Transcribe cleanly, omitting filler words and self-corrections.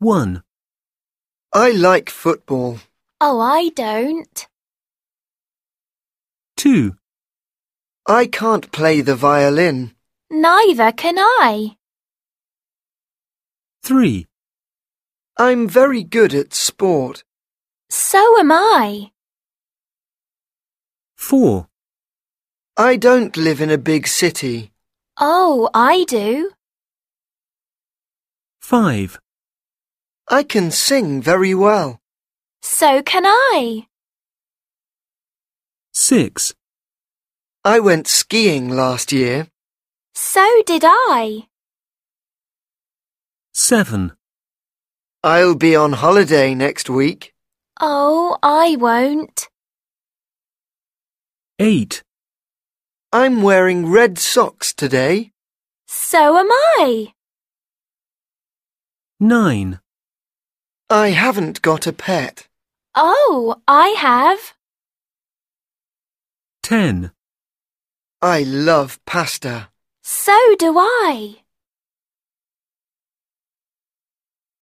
1, I like football. Oh, I don't. 2, I can't play the violin. Neither can I. 3, I'm very good at sport. So am I. 4, I don't live in a big city. Oh, I do. 5, I can sing very well. So can I. 6, I went skiing last year. So did I. 7, I'll be on holiday next week. Oh, I won't. 8, I'm wearing red socks today. So am I. 9, I haven't got a pet. Oh, I have. 10. I love pasta. So do I.